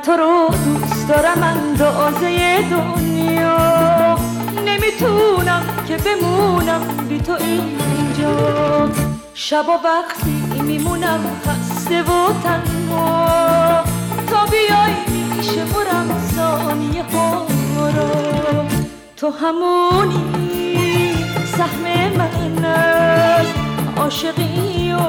تو رو دوست دارم اندازه دنیا، نمیتونم که بمونم بی تو اینجا. شب و وقتی میمونم خسته و تنها، تا بیای میشه برم ثانیه ها را. تو همونی سهم من از عاشقی و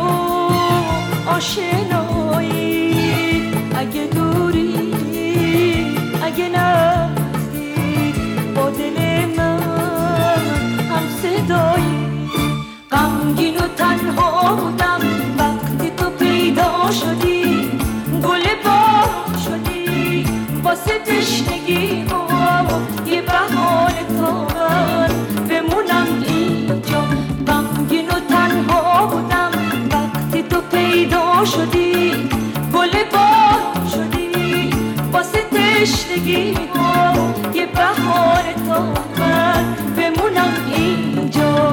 آشنایی، اگه دوری اگه نزدیک با دل من هم صدایی. غمگین و تنها بودم وقتی تو پیدا شدی، گل بار شدی واسه تشنگی و یه بهانه تا من بمونم اینجا. غمگین و تنها بودم وقتی تو پیدا شدی، گل بار شدی واسه تشنگی و یه بهانه تا من بمونم اینجا.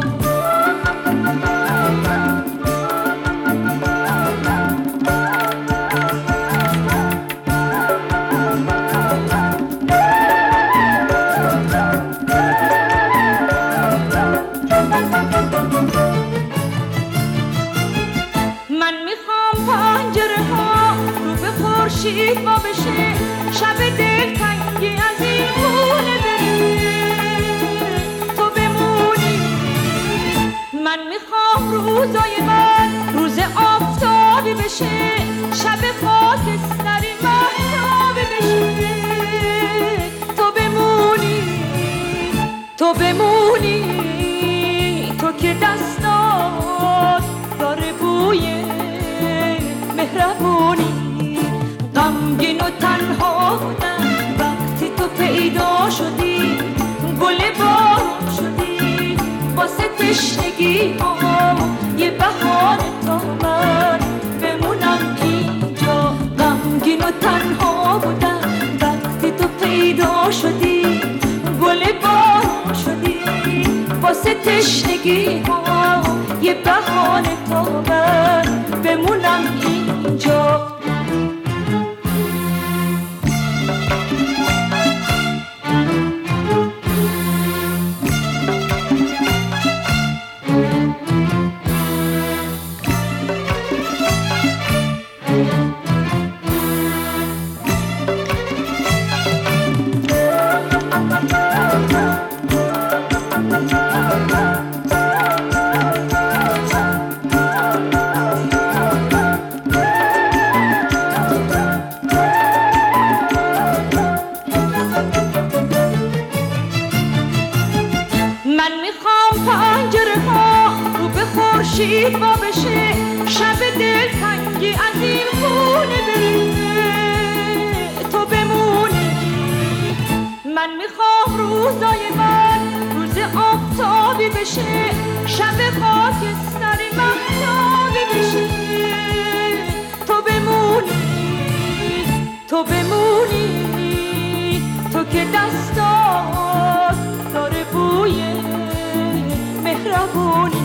خورشید با بشه، شب دلتنگی از این خونه بره، تو بمونی. من میخوام روزای من روز آفتابی بشه، شب خاکستری مهتابی بشه، تو بمونی. تو بمونی، تو که دستات داره بوی مهربونی. غمگین و تنها بودم وقتی تو پیدا شدی، گل بار شدی واسه تشنگی یه بهانه تا من بمونم اینجا. غمگین و تنها بودم وقتی تو پیدا شدی، گل بار شدی واسه تشنگی یه بهانه تا من بمونم اینجا. خورشید با بشه، شب دلتنگی از این خونه بره، تو بمونی. من میخوام روزای من روز آفتابی بشه، شب خاکستری مهتابی بشه، تو بمونی. تو بمونی، تو که دستات داره بوی مهربونی.